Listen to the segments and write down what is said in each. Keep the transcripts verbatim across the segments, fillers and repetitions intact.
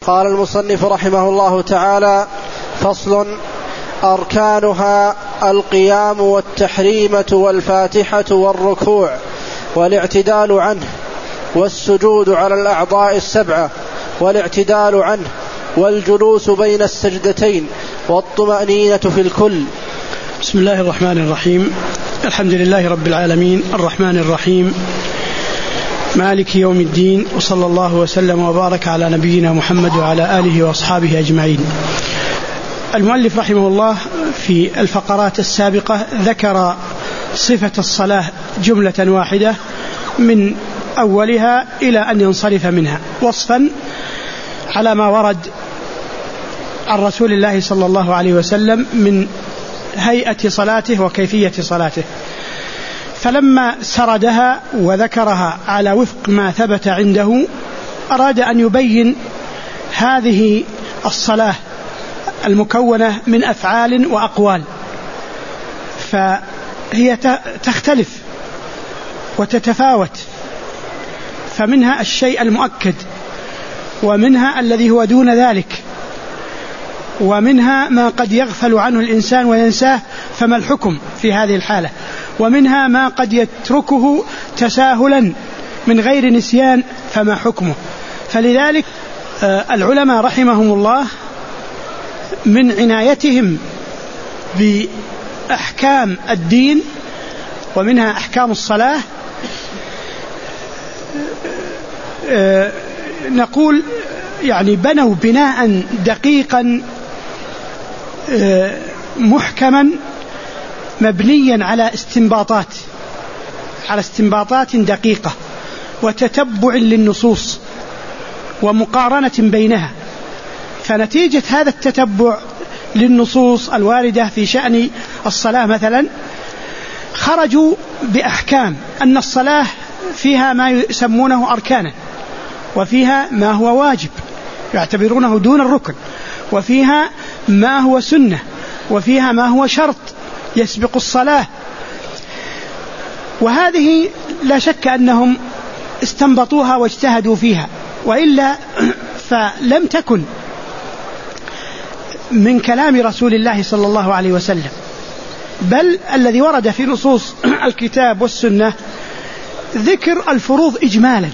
قال المصنف رحمه الله تعالى: فصل: أركانها القيام والتحريمة والفاتحة والركوع والاعتدال عنه والسجود على الأعضاء السبعة والاعتدال عنه والجلوس بين السجدتين والطمأنينة في الكل. بسم الله الرحمن الرحيم. الحمد لله رب العالمين الرحمن الرحيم مالك يوم الدين، وصلى الله وسلم وبارك على نبينا محمد وعلى آله وأصحابه أجمعين. المؤلف رحمه الله في الفقرات السابقة ذكر صفة الصلاة جملة واحدة من أولها إلى أن ينصرف منها، وصفا على ما ورد عن رسول الله صلى الله عليه وسلم من هيئة صلاته وكيفية صلاته. فلما سردها وذكرها على وفق ما ثبت عنده، أراد أن يبين هذه الصلاة المكونة من أفعال وأقوال، فهي تختلف وتتفاوت، فمنها الشيء المؤكد، ومنها الذي هو دون ذلك، ومنها ما قد يغفل عنه الإنسان وينساه فما الحكم في هذه الحالة، ومنها ما قد يتركه تساهلا من غير نسيان فما حكمه. فلذلك العلماء رحمهم الله من عنايتهم بأحكام الدين ومنها أحكام الصلاة نقول يعني بنوا بناء دقيقا محكما مبنيا على استنباطات على استنباطات دقيقة وتتبع للنصوص ومقارنة بينها. فنتيجة هذا التتبع للنصوص الواردة في شأن الصلاة مثلا، خرجوا بأحكام أن الصلاة فيها ما يسمونه أركانا، وفيها ما هو واجب يعتبرونه دون الركن، وفيها ما هو سنة، وفيها ما هو شرط يسبق الصلاة. وهذه لا شك أنهم استنبطوها واجتهدوا فيها، وإلا فلم تكن من كلام رسول الله صلى الله عليه وسلم، بل الذي ورد في نصوص الكتاب والسنة ذكر الفروض إجمالا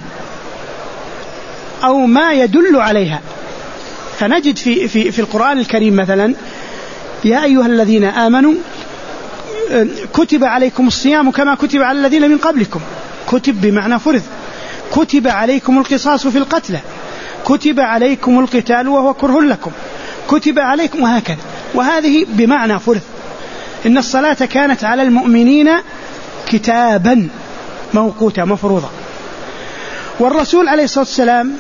أو ما يدل عليها. فنجد في, في, في القرآن الكريم مثلا: يا أيها الذين آمنوا كتب عليكم الصيام كما كتب على الذين من قبلكم. كتب بمعنى فرض. كتب عليكم القصاص في القتلى. كتب عليكم القتال وهو كره لكم. كتب عليكم، وهكذا. وهذه بمعنى فرض. إن الصلاة كانت على المؤمنين كتابا موقوتا مفروضا. والرسول عليه الصلاة والسلام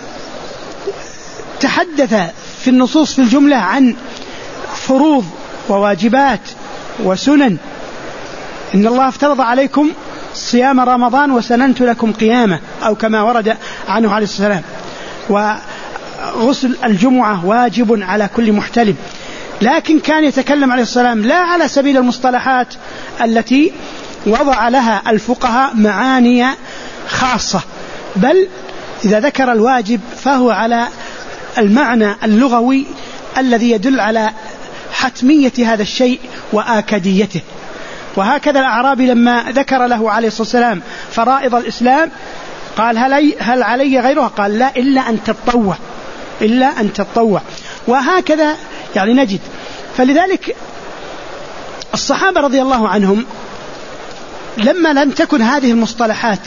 تحدث في النصوص في الجملة عن فروض وواجبات وسنن. إن الله افترض عليكم صيام رمضان وسننت لكم قيامه، أو كما ورد عنه عليه الصلاة والسلام. وغسل الجمعة واجب على كل محتلم. لكن كان يتكلم عليه الصلاة والسلام لا على سبيل المصطلحات التي وضع لها الفقهاء معاني خاصة، بل إذا ذكر الواجب فهو على المعنى اللغوي الذي يدل على حتمية هذا الشيء وآكديته. وهكذا الأعرابي لما ذكر له عليه الصلاة والسلام فرائض الإسلام قال: هل, هل علي غيرها؟ قال: لا، إلا أن تتطوع إلا أن تتطوع. وهكذا يعني نجد. فلذلك الصحابة رضي الله عنهم لما لم تكن هذه المصطلحات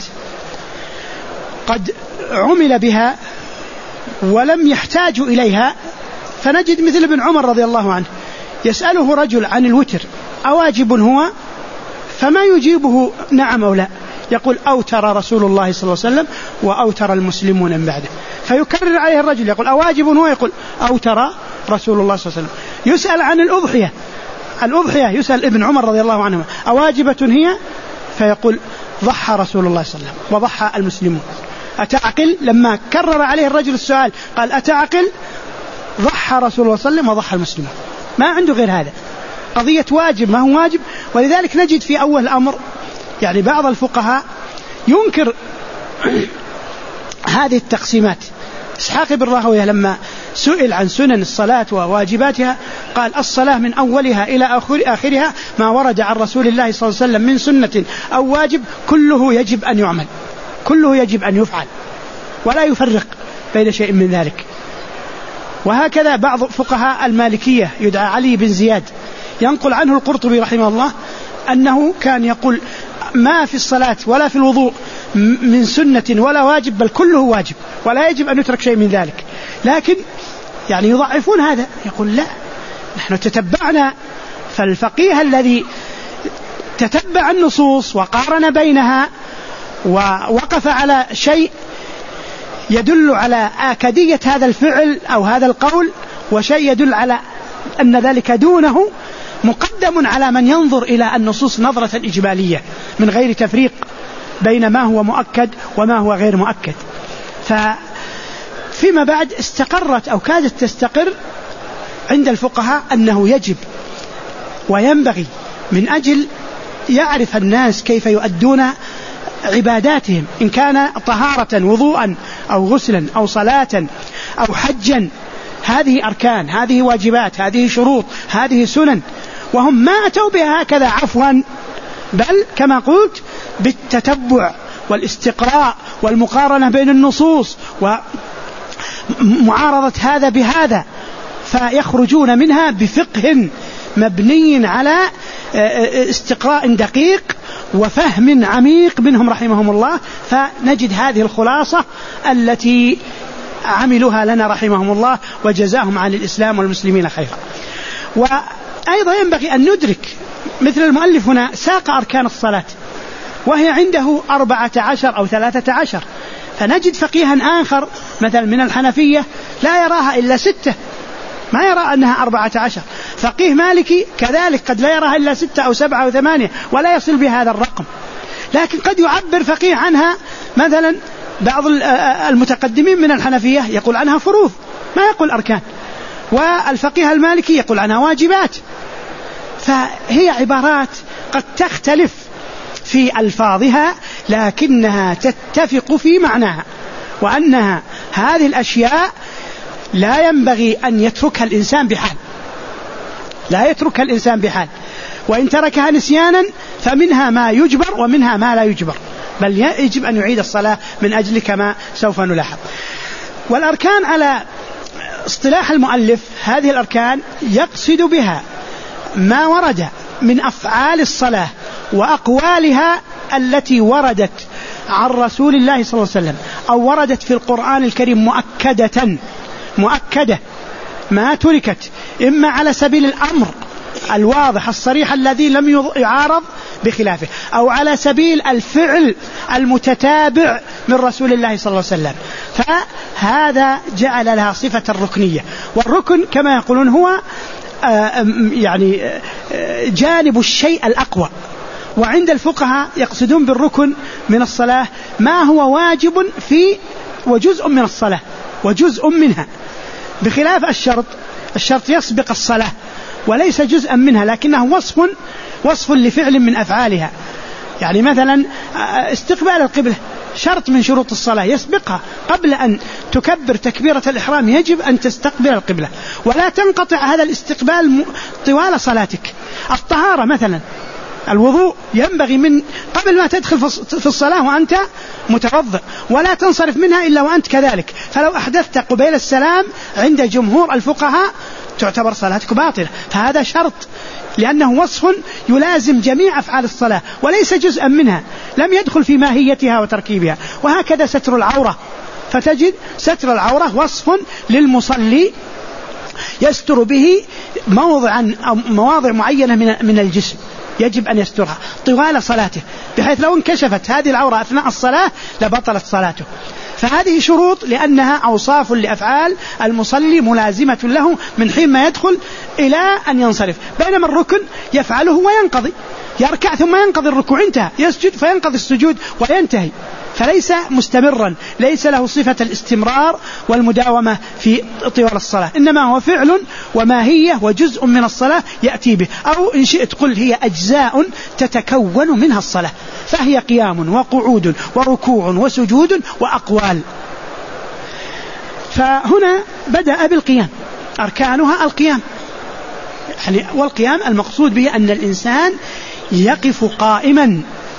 قد عمل بها ولم يحتاجوا إليها، فنجد مثل ابن عمر رضي الله عنه يسأله رجل عن الوتر: أواجب هو؟ فما يجيبه نعم أو لا، يقول: أوتر رسول الله صلى الله عليه وسلم وأوتر المسلمون من بعده. فيكرر عليه الرجل يقول: أواجب هو؟ يقول: أوتر رسول الله صلى الله عليه وسلم. يسأل عن الأضحية الأضحية يسأل ابن عمر رضي الله عنه: أواجبة هي؟ فيقول: ضحى رسول الله صلى الله عليه وسلم وضحى المسلمون. أتعقل؟ لما كرر عليه الرجل السؤال قال: أتعقل؟ ضحى رسول الله صلى الله عليه وسلم وضحى المسلمون. ما عنده غير هذا، قضية واجب ما هو واجب. ولذلك نجد في أول الأمر يعني بعض الفقهاء ينكر هذه التقسيمات. إسحاق بن راهويه لما سئل عن سنن الصلاة وواجباتها قال الصلاة من أولها إلى آخرها ما ورد عن رسول الله صلى الله عليه وسلم من سنة أو واجب كله يجب أن يعمل، كله يجب أن يفعل، ولا يفرق بين شيء من ذلك. وهكذا بعض فقهاء المالكية يدعى علي بن زياد ينقل عنه القرطبي رحمه الله أنه كان يقول ما في الصلاة ولا في الوضوء من سنة ولا واجب بل كله واجب ولا يجب أن يترك شيء من ذلك، لكن يعني يضعفون هذا، يقول لا نحن تتبعنا. فالفقيه الذي تتبع النصوص وقارن بينها ووقف على شيء يدل على آكدية هذا الفعل أو هذا القول وشيء يدل على أن ذلك دونه، مقدم على من ينظر إلى النصوص نظرة إجمالية من غير تفريق بين ما هو مؤكد وما هو غير مؤكد. ففيما بعد استقرت أو كادت تستقر عند الفقهاء أنه يجب وينبغي من أجل يعرف الناس كيف يؤدون عباداتهم إن كان طهارة وضوءا أو غسلا أو صلاة أو حجا، هذه أركان، هذه واجبات، هذه شروط، هذه سنن، وهم ما أتوا بها هكذا عفوا، بل كما قلت بالتتبع والاستقراء والمقارنة بين النصوص ومعارضة هذا بهذا، فيخرجون منها بفقه مبني على استقراء دقيق وفهم عميق منهم رحمهم الله، فنجد هذه الخلاصة التي عملوها لنا رحمهم الله وجزاهم عن الإسلام والمسلمين خيرا. وأيضا ينبغي أن ندرك مثل المؤلف هنا ساق أركان الصلاة وهي عنده أربعة عشر أو ثلاثة عشر، فنجد فقيها آخر مثلا من الحنفية لا يراها إلا ستة، ما يرى أنها أربعة عشر. فقيه مالكي كذلك قد لا يراها إلا ستة أو سبعة أو ثمانية ولا يصل بهذا الرقم، لكن قد يعبر فقيه عنها مثلا بعض المتقدمين من الحنفية يقول عنها فروض ما يقول أركان، والفقيه المالكي يقول عنها واجبات. فهي عبارات قد تختلف في ألفاظها لكنها تتفق في معناها، وأنها هذه الأشياء لا ينبغي أن يتركها الإنسان بحال، لا يتركها الإنسان بحال، وإن تركها نسيانا فمنها ما يجبر ومنها ما لا يجبر، بل يجب أن يعيد الصلاة من أجل كما سوف نلاحظ. والأركان على اصطلاح المؤلف هذه الأركان يقصد بها ما ورد من أفعال الصلاة وأقوالها التي وردت عن رسول الله صلى الله عليه وسلم أو وردت في القرآن الكريم مؤكدة مؤكدة ما تركت، إما على سبيل الأمر الواضح الصريح الذي لم يعارض بخلافه، أو على سبيل الفعل المتتابع من رسول الله صلى الله عليه وسلم، فهذا جعل لها صفة الركنية. والركن كما يقولون هو يعني جانب الشيء الأقوى، وعند الفقهاء يقصدون بالركن من الصلاة ما هو واجب في وجزء من الصلاة وجزء منها، بخلاف الشرط. الشرط يسبق الصلاة وليس جزءا منها لكنه وصف وصف لفعل من أفعالها. يعني مثلا استقبال القبلة شرط من شروط الصلاة يسبقها، قبل أن تكبر تكبيرة الإحرام يجب أن تستقبل القبلة ولا تنقطع هذا الاستقبال طوال صلاتك. الطهارة مثلا الوضوء ينبغي من قبل ما تدخل في الصلاة وأنت متوضئ، ولا تنصرف منها إلا وأنت كذلك، فلو أحدثت قبيل السلام عند جمهور الفقهاء تعتبر صلاتك باطلة. فهذا شرط لأنه وصف يلازم جميع أفعال الصلاة وليس جزءا منها، لم يدخل في ماهيتها وتركيبها. وهكذا ستر العورة، فتجد ستر العورة وصف للمصلي يستر به موضعا أو مواضع معينة من الجسم يجب أن يسترها طوال صلاته، بحيث لو انكشفت هذه العورة أثناء الصلاة لبطلت صلاته. فهذه شروط لأنها أوصاف لأفعال المصلي ملازمة له من حين ما يدخل إلى أن ينصرف. بينما الركن يفعله وينقضي، يركع ثم ينقضي الركوع انتهى، يسجد فينقضي السجود وينتهي، فليس مستمرا، ليس له صفة الاستمرار والمداومة في طوال الصلاة، إنما هو فعل وماهية وجزء من الصلاة يأتي به، أو إن شئت قل هي أجزاء تتكون منها الصلاة، فهي قيام وقعود وركوع وسجود وأقوال. فهنا بدأ بالقيام، أركانها القيام، يعني والقيام المقصود به أن الإنسان يقف قائما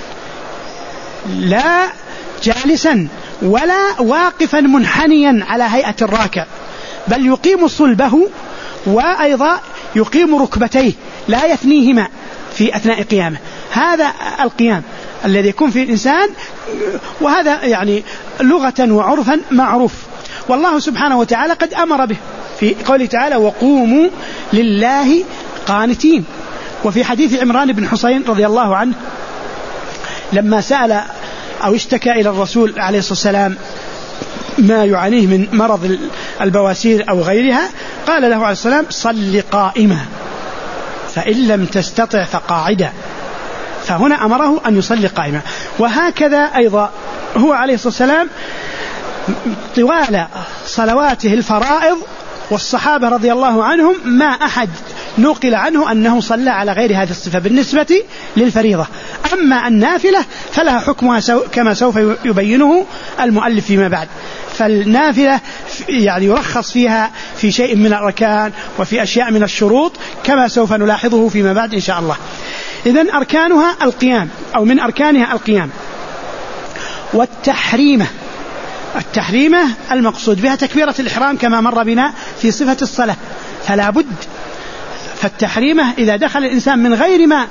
لا جالسا ولا واقفا منحنيا على هيئة الراكع، بل يقيم صلبه وأيضا يقيم ركبتيه لا يثنيهما في أثناء قيامه. هذا القيام الذي يكون فيه الإنسان، وهذا يعني لغة وعرفا معروف، والله سبحانه وتعالى قد أمر به في قوله تعالى وقوموا لله قانتين. وفي حديث عمران بن حسين رضي الله عنه لما سأل أو اشتكى إلى الرسول عليه الصلاة والسلام ما يعانيه من مرض البواسير أو غيرها، قال له عليه الصلاة والسلام صل قائما فإن لم تستطع فقاعدا، فهنا أمره أن يصلي قائما. وهكذا أيضا هو عليه الصلاة والسلام طوال صلواته الفرائض والصحابة رضي الله عنهم ما أحد نقل عنه أنه صلى على غير هذه الصفة بالنسبة للفريضة. أما النافلة فلها حكمها كما سوف يبينه المؤلف فيما بعد. فالنافلة يعني يرخص فيها في شيء من الأركان وفي أشياء من الشروط كما سوف نلاحظه فيما بعد إن شاء الله. إذن أركانها القيام أو من أركانها القيام. والتحريمة، التحريمة المقصود بها تكبيرة الإحرام كما مر بنا في صفة الصلاة، فلا بد. فالتحريمة إذا دخل الإنسان من غير ما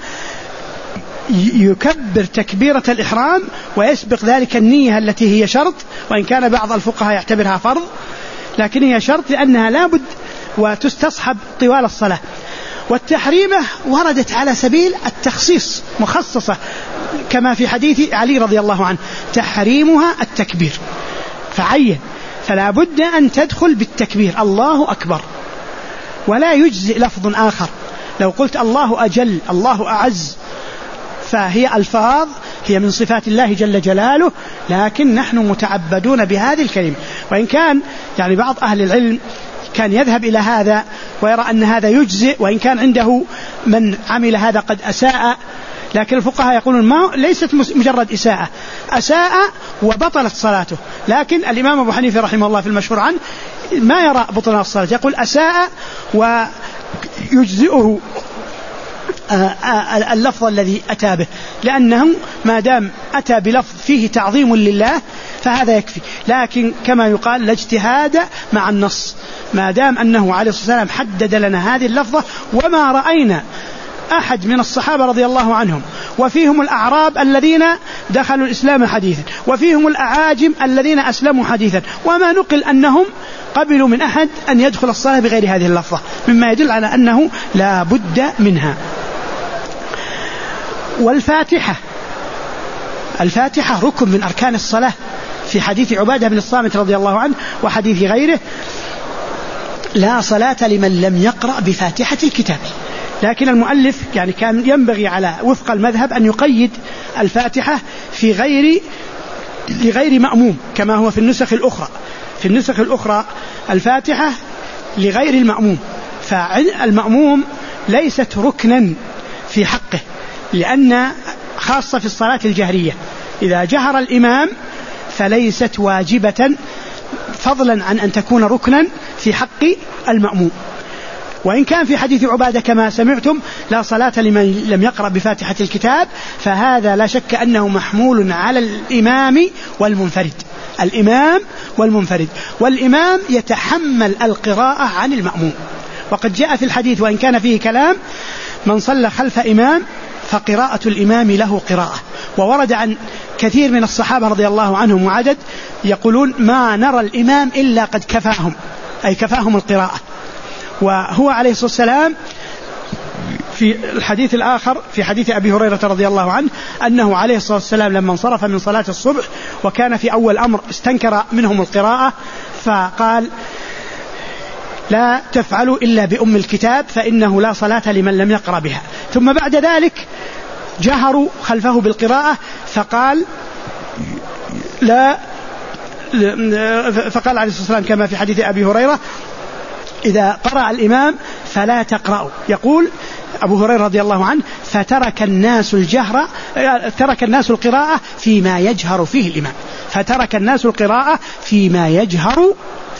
يكبر تكبيرة الإحرام ويسبق ذلك النية التي هي شرط، وإن كان بعض الفقهاء يعتبرها فرض، لكن هي شرط لأنها لا بد وتستصحب طوال الصلاة. والتحريمة وردت على سبيل التخصيص، مخصصة كما في حديث علي رضي الله عنه تحريمها التكبير، فعين، فلا بد أن تدخل بالتكبير الله أكبر، ولا يجزئ لفظ آخر. لو قلت الله أجل الله أعز فهي ألفاظ هي من صفات الله جل جلاله، لكن نحن متعبدون بهذه الكلمة. وإن كان يعني بعض أهل العلم كان يذهب إلى هذا ويرى أن هذا يجزئ، وإن كان عنده من عمل هذا قد أساء، لكن الفقهاء يقولون ما ليست مجرد إساءة، أساء وبطلت صلاته. لكن الإمام أبو حنيفة رحمه الله في المشهور عنه ما يرى بطلان الصلاة، يقول أساء ويجزئه اللفظ الذي أتى به، لأنه ما دام أتى بلفظ فيه تعظيم لله فهذا يكفي. لكن كما يقال لا اجتهاد مع النص، ما دام أنه عليه الصلاة والسلام حدد لنا هذه اللفظة، وما رأينا أحد من الصحابة رضي الله عنهم وفيهم الأعراب الذين دخلوا الإسلام حديثا، وفيهم الأعاجم الذين أسلموا حديثا، وما نقل أنهم قبلوا من أحد أن يدخل الصلاة بغير هذه اللفظة، مما يدل على أنه لا بد منها. والفاتحة، الفاتحة ركن من أركان الصلاة في حديث عبادة بن الصامت رضي الله عنه وحديث غيره لا صلاة لمن لم يقرأ بفاتحة الكتاب. لكن المؤلف يعني كان ينبغي على وفق المذهب أن يقيد الفاتحة في غير لغير مأموم كما هو في النسخ الأخرى. في النسخ الأخرى الفاتحة لغير المأموم، فالمأموم ليست ركنا في حقه، لأن خاصة في الصلاة الجهرية إذا جهر الإمام فليست واجبة فضلا عن أن تكون ركنا في حق المأموم. وإن كان في حديث عبادة كما سمعتم لا صلاة لمن لم يقرأ بفاتحة الكتاب، فهذا لا شك أنه محمول على الإمام والمنفرد، الإمام والمنفرد، والإمام يتحمل القراءة عن المأموم. وقد جاء في الحديث وإن كان فيه كلام من صلى خلف إمام فقراءة الإمام له قراءة. وورد عن كثير من الصحابة رضي الله عنهم وعدد يقولون ما نرى الإمام إلا قد كفاهم، أي كفاهم القراءة. وهو عليه الصلاة والسلام في الحديث الآخر في حديث أبي هريرة رضي الله عنه أنه عليه الصلاة والسلام لما انصرف من صلاة الصبح وكان في أول أمر استنكر منهم القراءة فقال لا تفعلوا إلا بأم الكتاب فإنه لا صلاة لمن لم يقرأ بها. ثم بعد ذلك جهروا خلفه بالقراءة فقال لا فقال عليه الصلاة والسلام كما في حديث أبي هريرة إذا قرأ الإمام فلا تقرأوا. يقول أبو هريرة رضي الله عنه فترك الناس الجهر ترك الناس القراءة فيما يجهر فيه الإمام فترك الناس القراءة فيما يجهر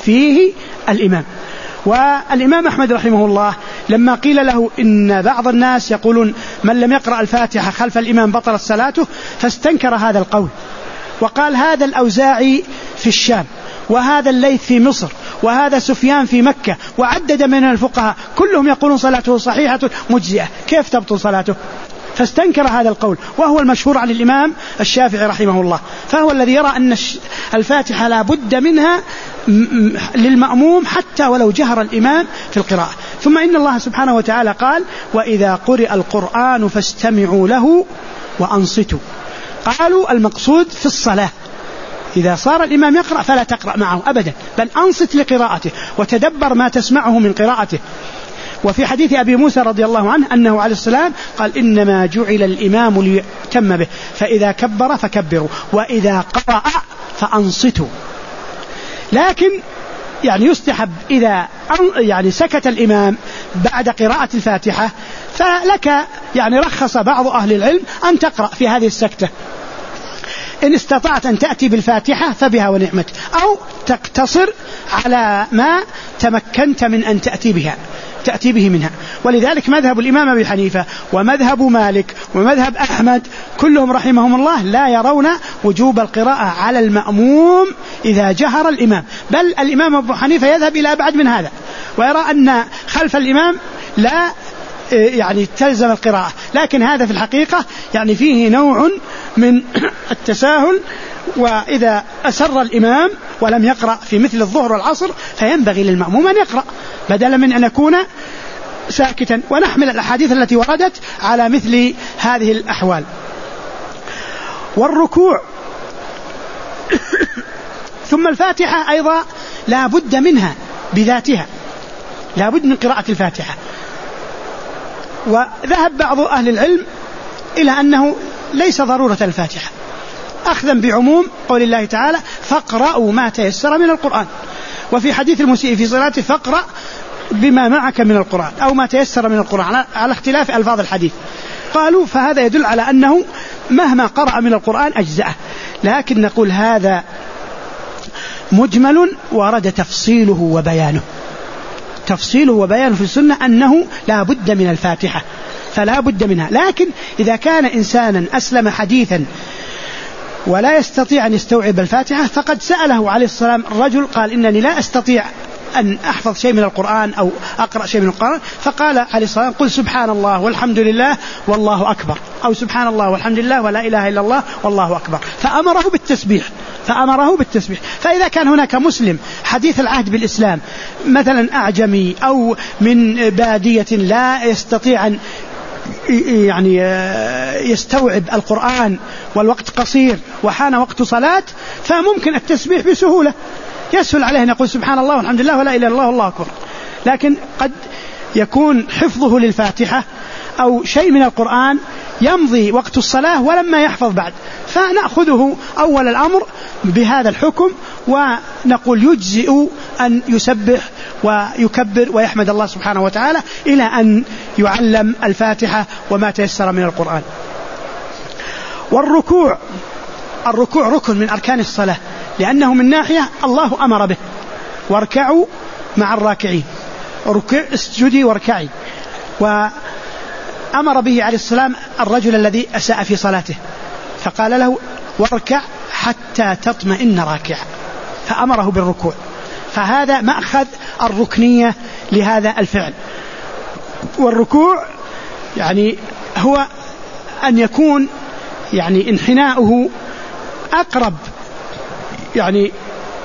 فيه الإمام. والإمام أحمد رحمه الله لما قيل له إن بعض الناس يقولون من لم يقرأ الفاتحة خلف الإمام بطلت صلاته، فاستنكر هذا القول وقال هذا الأوزاعي في الشام، وهذا الليث في مصر، وهذا سفيان في مكة، وعدد من الفقهاء كلهم يقولون صلاته صحيحة مجزئة، كيف تبطل صلاته؟ فاستنكر هذا القول، وهو المشهور عن الإمام الشافعي رحمه الله، فهو الذي يرى أن الفاتحة لا بد منها للمأموم حتى ولو جهر الإمام في القراءة. ثم إن الله سبحانه وتعالى قال وإذا قرئ القرآن فاستمعوا له وأنصتوا. قالوا المقصود في الصلاة، إذا صار الإمام يقرأ فلا تقرأ معه أبدا، بل أنصت لقراءته وتدبر ما تسمعه من قراءته. وفي حديث أبي موسى رضي الله عنه أنه عليه السلام قال إنما جعل الإمام ليؤتم به، فإذا كبر فكبروا وإذا قرأ فأنصتوا. لكن يعني يستحب إذا يعني سكت الإمام بعد قراءة الفاتحة فلك يعني رخص بعض أهل العلم أن تقرأ في هذه السكتة، إن استطعت أن تأتي بالفاتحة فبها ونعمت، أو تقتصر على ما تمكنت من أن تأتي بها تأتي به منها. ولذلك مذهب الإمام أبي حنيفة ومذهب مالك ومذهب أحمد كلهم رحمهم الله لا يرون وجوب القراءة على المأموم إذا جهر الإمام، بل الإمام أبو حنيفة يذهب إلى أبعد من هذا ويرى أن خلف الإمام لا يعني تلزم القراءة، لكن هذا في الحقيقة يعني فيه نوع من التساهل. وإذا أسر الإمام ولم يقرأ في مثل الظهر والعصر فينبغي للمأموم أن يقرأ بدلا من أن يكون ساكتا، ونحمل الأحاديث التي وردت على مثل هذه الأحوال. والركوع ثم الفاتحة أيضا لا بد منها بذاتها، لا بد من قراءة الفاتحة. وذهب بعض أهل العلم إلى أنه ليس ضرورة الفاتحة، أخذا بعموم قول الله تعالى فاقرأوا ما تيسر من القرآن، وفي حديث المسيء في صلاته فاقرأ بما معك من القرآن أو ما تيسر من القرآن على اختلاف ألفاظ الحديث. قالوا فهذا يدل على أنه مهما قرأ من القرآن أجزأه، لكن نقول هذا مجمل ورد تفصيله وبيانه تفصيله وبيانه في السنة أنه لا بد من الفاتحة، فلا بد منها. لكن إذا كان إنسانا أسلم حديثا ولا يستطيع أن يستوعب الفاتحة، فقد سأله عليه السلام الرجل قال إنني لا أستطيع أن أحفظ شيء من القرآن أو أقرأ شيء من القرآن، فقال عليه السلام قل سبحان الله والحمد لله والله أكبر، أو سبحان الله والحمد لله ولا إله إلا الله والله أكبر، فأمره بالتسبيح فأمره بالتسبيح. فإذا كان هناك مسلم حديث العهد بالإسلام مثلا أعجمي أو من بادية لا يستطيع أن يعني يستوعب القرآن والوقت قصير وحان وقت صلاة، فممكن التسبيح بسهولة يسهل عليه أن يقول سبحان الله والحمد لله ولا إله إلا الله والله أكبر. لكن قد يكون حفظه للفاتحة أو شيء من القرآن يمضي وقت الصلاة ولما يحفظ بعد، فنأخذه أول الأمر بهذا الحكم ونقول يجزئ أن يسبح ويكبر ويحمد الله سبحانه وتعالى إلى أن يعلم الفاتحة وما تيسر من القرآن. والركوع الركوع ركن من أركان الصلاة، لأنه من ناحية الله أمر به واركعوا مع الراكعين، ركع اسجدي واركعي، وأمر به عليه السلام الرجل الذي أساء في صلاته فقال له واركع حتى تطمئن راكعا، فأمره بالركوع، فهذا مأخذ الركنية لهذا الفعل. والركوع يعني هو أن يكون يعني انحناؤه أقرب يعني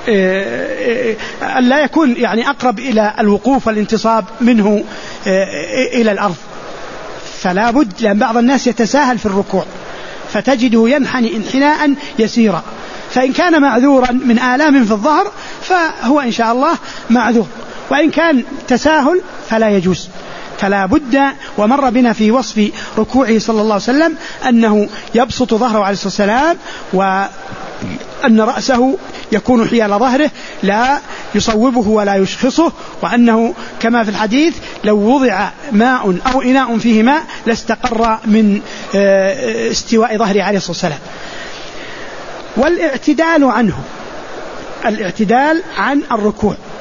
أن لا يكون يعني أقرب إلى الوقوف والانتصاب منه إلى الأرض، فلا بد، لأن بعض الناس يتساهل في الركوع فتجده ينحني انحناء يسيرا، فإن كان معذورا من آلام في الظهر فهو إن شاء الله معذور، وإن كان تساهل فلا يجوز، فلا بد. ومر بنا في وصف ركوعه صلى الله عليه وسلم أنه يبسط ظهره عليه الصلاة والسلام، وأن رأسه يكون حيال ظهره لا يصوبه ولا يشخصه، وأنه كما في الحديث لو وضع ماء أو إناء فيه ماء لاستقر من استواء ظهره عليه الصلاة والسلام. والاعتدال عنه، الاعتدال عن الركوع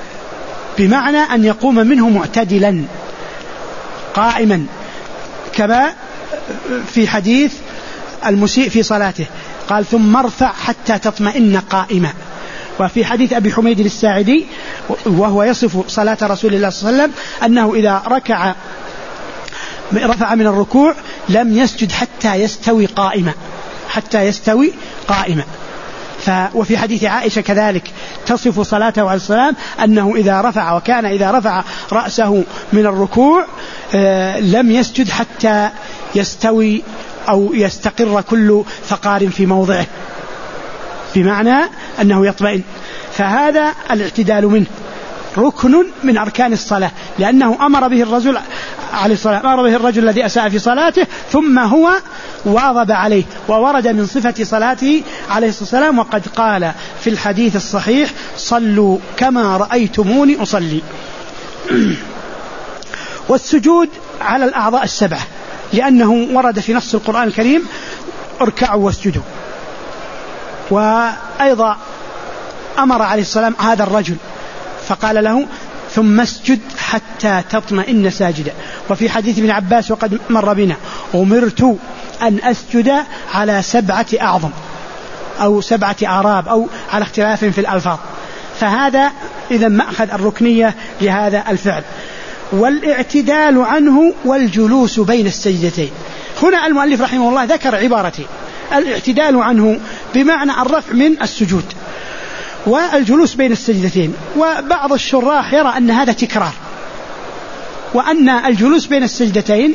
بمعنى أن يقوم منه معتدلا قائما، كما في حديث المسيء في صلاته قال ثم ارفع حتى تطمئن قائما. وفي حديث أبي حميد الساعدي وهو يصف صلاة رسول الله صلى الله عليه وسلم أنه إذا ركع رفع من الركوع لم يسجد حتى يستوي قائما حتى يستوي قائما. وفي حديث عائشة كذلك تصف صلاته عليه السلام أنه إذا رفع وكان إذا رفع رأسه من الركوع لم يسجد حتى يستوي أو يستقر كل فقار في موضعه، بمعنى أنه يطمئن. فهذا الاعتدال منه ركن من أركان الصلاة، لأنه أمر به الرجل عليه الصلاة أمر به الرجل الذي أساء في صلاته ثم هو واظب عليه، وورد من صفة صلاته عليه الصلاة والسلام وقد قال في الحديث الصحيح صلوا كما رأيتموني أصلي. والسجود على الأعضاء السبعة، لأنه ورد في نص القرآن الكريم اركعوا واسجدوا. وأيضا أمر عليه السلام هذا الرجل فقال له ثم اسجد حتى تطمئن ساجدا. وفي حديث ابن عباس وقد مر بنا أمرت أن أسجد على سبعة أعظم أو سبعة أعراب أو على اختلاف في الألفاظ. فهذا إذا مأخذ الركنية لهذا الفعل. والاعتدال عنه والجلوس بين السجدتين. هنا المؤلف رحمه الله ذكر عبارتين: الاعتدال عنه بمعنى الرفع من السجود، والجلوس بين السجدتين. وبعض الشراح يرى أن هذا تكرار، وأن الجلوس بين السجدتين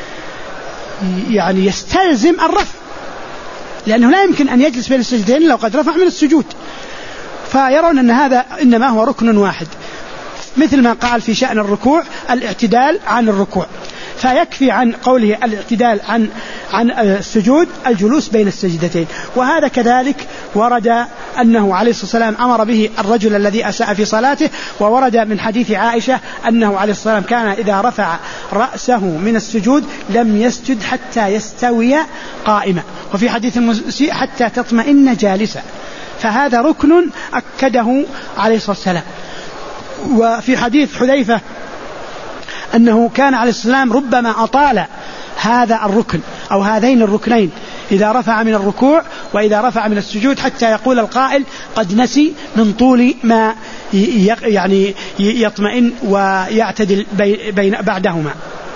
يعني يستلزم الرفع، لأنه لا يمكن أن يجلس بين السجدتين لو قد رفع من السجود، فيرون أن هذا إنما هو ركن واحد، مثل ما قال في شأن الركوع الاعتدال عن الركوع. فيكفي عن قوله الاعتدال عن عن السجود الجلوس بين السجدتين. وهذا كذلك ورد أنه عليه الصلاة والسلام أمر به الرجل الذي أساء في صلاته، وورد من حديث عائشة أنه عليه الصلاة والسلام كان إذا رفع رأسه من السجود لم يسجد حتى يستوي قائما. وفي حديث المسيء حتى تطمئن جالسا. فهذا ركن أكده عليه الصلاة والسلام. وفي حديث حذيفة أنه كان عليه السلام ربما أطال هذا الركن أو هذين الركنين إذا رفع من الركوع وإذا رفع من السجود، حتى يقول القائل قد نسي من طول ما يعني يطمئن ويعتدل بين بعدهما.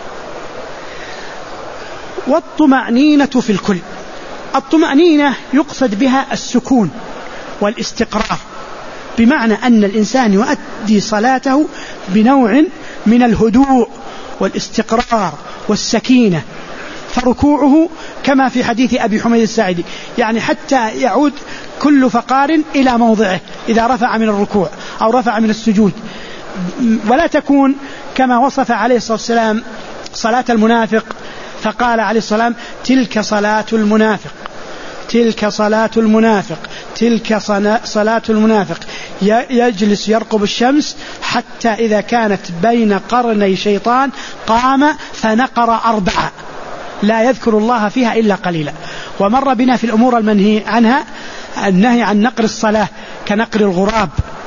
والطمأنينة في الكل. الطمأنينة يقصد بها السكون والاستقرار، بمعنى أن الإنسان يؤدي صلاته بنوع من الهدوء والاستقرار والسكينة. فركوعه كما في حديث أبي حميد الساعدي، يعني حتى يعود كل فقار إلى موضعه إذا رفع من الركوع أو رفع من السجود، ولا تكون كما وصف عليه الصلاة والسلام صلاة المنافق، فقال عليه الصلاة والسلام تلك صلاة المنافق تلك صلاة المنافق تلك صلاة المنافق يجلس يرقب الشمس حتى إذا كانت بين قرني شيطان قام فنقر أربعة لا يذكر الله فيها إلا قليلا. ومر بنا في الأمور المنهي عنها النهي عن نقر الصلاة كنقر الغراب،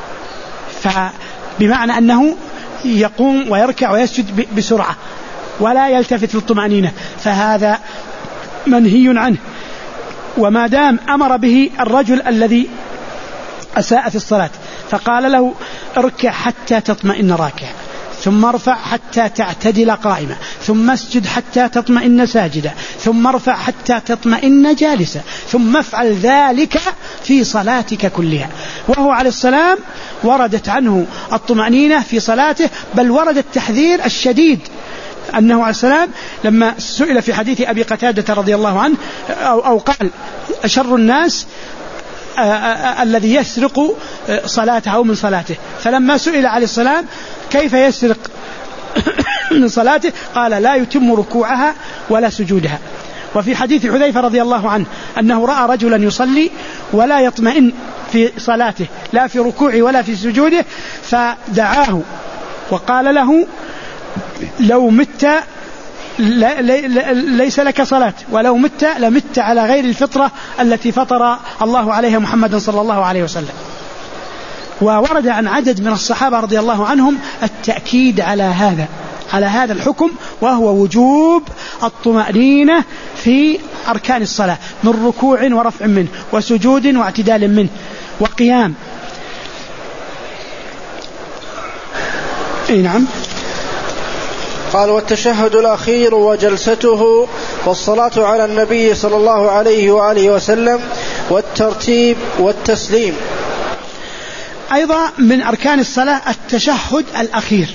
فبمعنى أنه يقوم ويركع ويسجد بسرعة ولا يلتفت للطمأنينة، فهذا منهي عنه. وما دام أمر به الرجل الذي أساء في الصلاة فقال له اركع حتى تطمئن راكعا، ثم ارفع حتى تعتدل قائما، ثم اسجد حتى تطمئن ساجدا، ثم ارفع حتى تطمئن جالسا، ثم افعل ذلك في صلاتك كلها. وهو عليه السلام وردت عنه الطمأنينة في صلاته، بل ورد التحذير الشديد أنه عليه السلام لما سئل في حديث أبي قتادة رضي الله عنه أو, أو قال أشر الناس آآ آآ الذي يسرق صلاته أو من صلاته، فلما سئل عليه السلام كيف يسرق من صلاته قال لا يتم ركوعها ولا سجودها. وفي حديث حذيفة رضي الله عنه أنه رأى رجلا يصلي ولا يطمئن في صلاته لا في ركوعه ولا في سجوده، فدعاه وقال له لو مت ليس لك صلاة، ولو مت لمت على غير الفطرة التي فطر الله عليها محمد صلى الله عليه وسلم. وورد عن عدد من الصحابة رضي الله عنهم التأكيد على هذا على هذا الحكم، وهو وجوب الطمأنينة في أركان الصلاة من ركوع ورفع منه وسجود واعتدال منه وقيام. اي نعم. قال: والتشهد الأخير وجلسته والصلاة على النبي صلى الله عليه وآله وسلم والترتيب والتسليم. أيضا من أركان الصلاة التشهد الأخير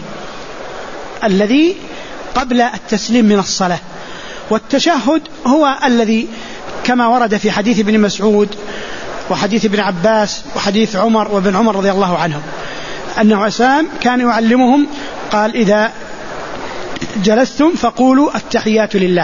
الذي قبل التسليم من الصلاة. والتشهد هو الذي كما ورد في حديث ابن مسعود وحديث ابن عباس وحديث عمر وابن عمر رضي الله عنهم أنه أسلام كان يعلمهم، قال: إذا جلستم فقولوا التحيات لله.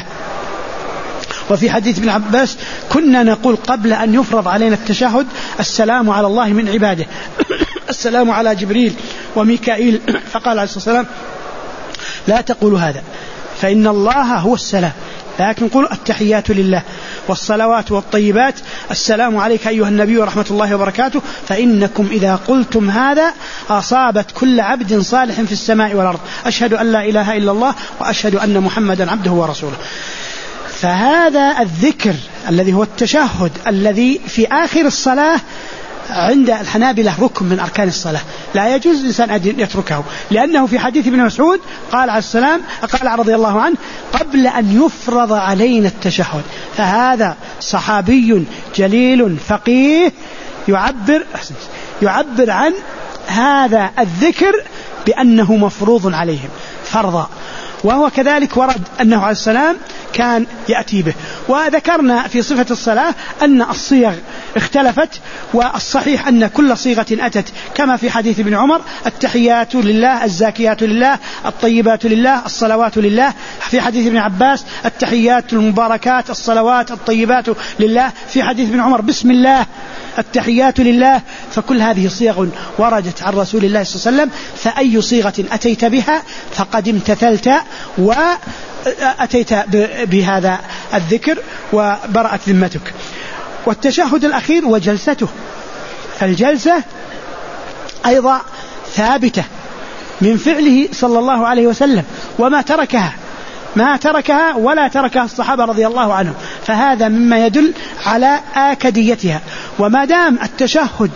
وفي حديث ابن عباس: كنا نقول قبل أن يفرض علينا التشهد: السلام على الله من عباده، السلام على جبريل وميكائيل. فقال عليه الصلاة والسلام: لا تقولوا هذا فإن الله هو السلام، لكن قولوا التحيات لله والصلوات والطيبات، السلام عليك أيها النبي ورحمة الله وبركاته، فإنكم إذا قلتم هذا أصابت كل عبد صالح في السماء والأرض، أشهد أن لا إله إلا الله وأشهد أن محمدا عبده ورسوله. فهذا الذكر الذي هو التشهد الذي في آخر الصلاة عند الحنابلة ركن من أركان الصلاة، لا يجوز الإنسان أن يتركه، لأنه في حديث ابن مسعود قال عليه السلام قال رضي الله عنه: قبل أن يفرض علينا التشهد. فهذا صحابي جليل فقيه يعبر يعبر عن هذا الذكر بأنه مفروض عليهم فرضا. وهو كذلك ورد أنه عليه السلام كان يأتي به. وذكرنا في صفة الصلاة أن الصيغ اختلفت، والصحيح أن كل صيغة أتت كما في حديث ابن عمر: التحيات لله، الزاكيات لله، الطيبات لله، الصلوات لله. في حديث ابن عباس: التحيات المباركات، الصلوات الطيبات لله. في حديث ابن عمر: بسم الله، التحيات لله. فكل هذه صيغ وردت عن رسول الله صلى الله عليه وسلم، فأي صيغة أتيت بها فقد امتثلت وأتيت بهذا الذكر وبرأت ذمتك. والتشهد الأخير وجلسته، فالجلسة أيضا ثابتة من فعله صلى الله عليه وسلم، وما تركها ما تركها ولا تركها الصحابة رضي الله عنهم، فهذا مما يدل على آكديتها. وما دام التشهد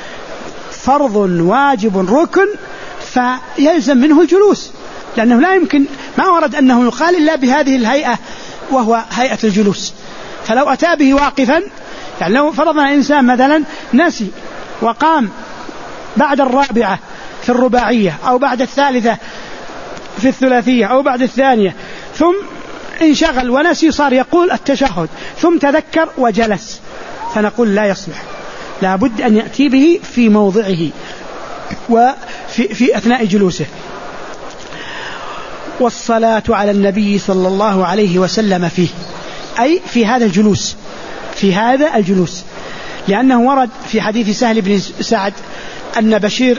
فرض واجب ركن فيلزم منه الجلوس، لأنه لا يمكن، ما ورد أنه يقال إلا بهذه الهيئة وهو هيئة الجلوس. فلو أتى به واقفا، يعني لو فرضنا إنسان مثلا نسي وقام بعد الرابعة في الرباعية أو بعد الثالثة في الثلاثية أو بعد الثانية، ثم انشغل ونسي صار يقول التشهد ثم تذكر وجلس، فنقول لا يصلح، لا بد أن يأتي به في موضعه وفي في أثناء جلوسه. والصلاة على النبي صلى الله عليه وسلم فيه، أي في هذا الجلوس في هذا الجلوس لأنه ورد في حديث سهل بن سعد أن بشير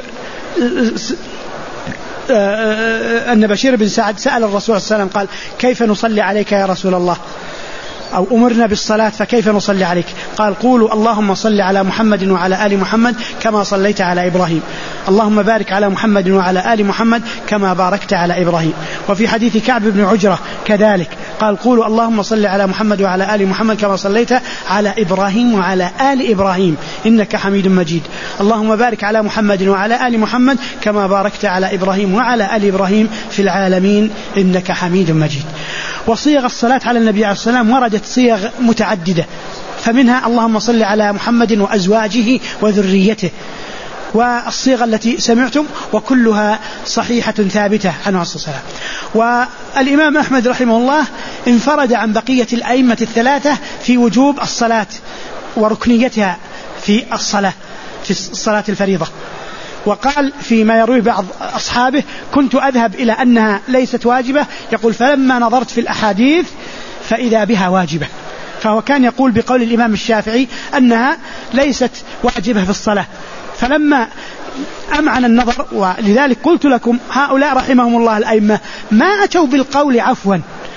أن بشير بن سعد سأل الرسول صلى الله عليه وسلم قال: كيف نصلي عليك يا رسول الله؟ أو أمرنا بالصلاة فكيف نصلي عليك؟ قال: قولوا اللهم صل على محمد وعلى آل محمد كما صليت على إبراهيم، اللهم بارك على محمد وعلى آل محمد كما باركت على إبراهيم. وفي حديث كعب بن عجرة كذلك قال: قولوا اللهم صل على محمد وعلى آل محمد كما صليت على إبراهيم وعلى آل إبراهيم إنك حميد مجيد، اللهم بارك على محمد وعلى آل محمد كما باركت على إبراهيم وعلى آل إبراهيم في العالمين إنك حميد مجيد. وصيغ الصلاة على النبي عليه الصلاة والسلام وردت صيغ متعددة، فمنها اللهم صل على محمد وأزواجه وذريته، والصيغة التي سمعتم وكلها صحيحة ثابتة عنه الصلاة والسلام. والإمام أحمد رحمه الله انفرد عن بقية الأئمة الثلاثة في وجوب الصلاة وركنيتها في الصلاة في الصلاة الفريضة، وقال فيما يروي بعض أصحابه: كنت أذهب إلى أنها ليست واجبة، يقول فلما نظرت في الأحاديث فإذا بها واجبة. فهو كان يقول بقول الإمام الشافعي أنها ليست واجبة في الصلاة، فلما أمعن النظر، ولذلك قلت لكم هؤلاء رحمهم الله الأئمة ما أتوا بالقول عفوا،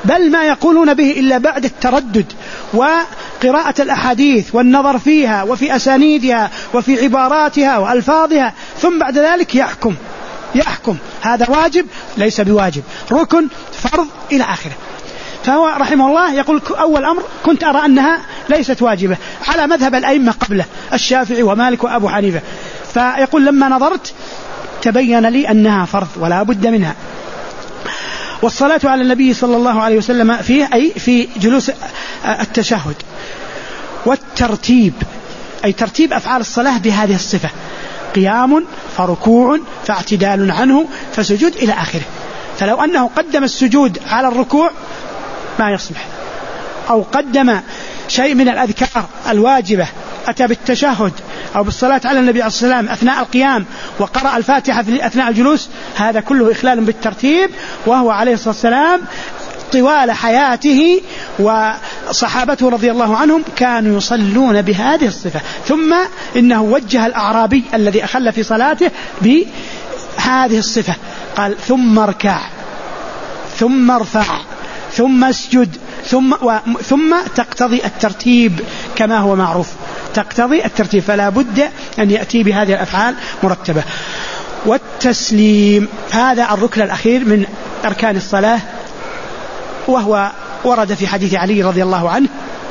بل ما يقولون به إلا بعد التردد وقراءة الأحاديث والنظر فيها وفي أسانيدها وفي عباراتها وألفاظها، ثم بعد ذلك يحكم يحكم هذا واجب ليس بواجب، ركن فرض إلى آخره. فهو رحمه الله يقول أول أمر كنت أرى أنها ليست واجبة على مذهب الأئمة قبله الشافعي ومالك وأبو حنيفة، فيقول لما نظرت تبين لي أنها فرض ولا بد منها. والصلاة على النبي صلى الله عليه وسلم فيه أي في جلوس التشهد، والترتيب أي ترتيب أفعال الصلاة بهذه الصفة، قيام فركوع فاعتدال عنه فسجود إلى آخره. فلو أنه قدم السجود على الركوع ما يصلح، أو قدم شيء من الأذكار الواجبة أتى بالتشهد أو بالصلاة على النبي عليه الصلاة والسلام أثناء القيام وقرأ الفاتحة في أثناء الجلوس، هذا كله إخلال بالترتيب. وهو عليه الصلاة والسلام طوال حياته وصحابته رضي الله عنهم كانوا يصلون بهذه الصفة. ثم إنه وجه الأعرابي الذي أخل في صلاته بهذه الصفة، قال ثم اركع ثم ارفع ثم اسجد ثم, ثم تقتضي الترتيب كما هو معروف، تقتضي الترتيب، فلا بد أن يأتي بهذه الأفعال مرتبة. والتسليم هذا الركن الأخير من أركان الصلاة، وهو ورد في حديث علي رضي الله عنه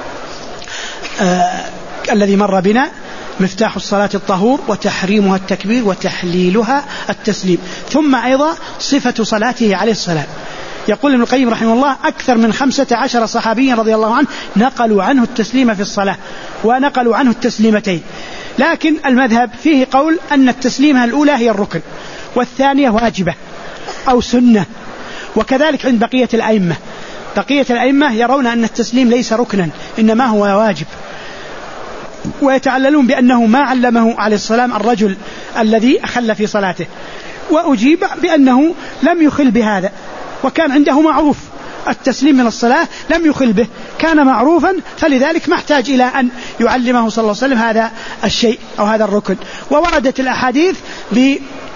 آه الذي مر بنا: مفتاح الصلاة الطهور وتحريمها التكبير وتحليلها التسليم. ثم أيضا صفة صلاته عليه السلام، يقول ابن القيم رحمه الله: أكثر من خمسة عشر صحابيا رضي الله عنه نقلوا عنه التسليم في الصلاة، ونقلوا عنه التسليمتين. لكن المذهب فيه قول أن التسليمة الأولى هي الركن، والثانية واجبة أو سنة، وكذلك عند بقية الأئمة. بقية الأئمة يرون أن التسليم ليس ركنا إنما هو واجب، ويتعللون بأنه ما علمه عليه السلام الرجل الذي أخل في صلاته، وأجيب بأنه لم يخل بهذا، وكان عنده معروف التسليم من الصلاة لم يخل به، كان معروفا، فلذلك ما احتاج إلى أن يعلمه صلى الله عليه وسلم هذا الشيء أو هذا الركن. ووردت الأحاديث ب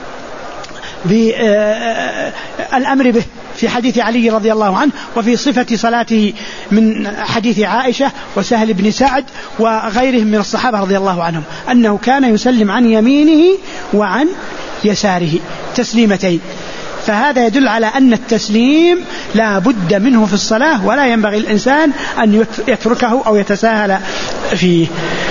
بالأمر به في حديث علي رضي الله عنه، وفي صفة صلاته من حديث عائشة وسهل بن سعد وغيرهم من الصحابة رضي الله عنهم أنه كان يسلم عن يمينه وعن يساره تسليمتين. فهذا يدل على أن التسليم لا بد منه في الصلاة، ولا ينبغي الإنسان أن يتركه أو يتساهل فيه.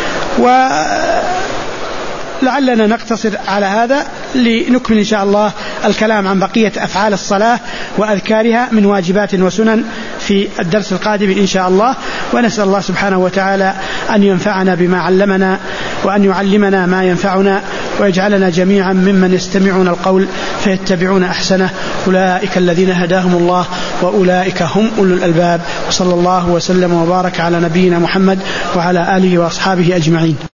ولعلنا نقتصر على هذا لنكمل إن شاء الله الكلام عن بقية أفعال الصلاة وأذكارها من واجبات وسنن في الدرس القادم إن شاء الله. ونسأل الله سبحانه وتعالى أن ينفعنا بما علمنا، وأن يعلمنا ما ينفعنا، ويجعلنا جميعا ممن يستمعون القول فيتبعون أحسنه. أولئك الذين هداهم الله وأولئك هم أولو الألباب. وصلى الله وسلم وبارك على نبينا محمد وعلى آله وأصحابه أجمعين.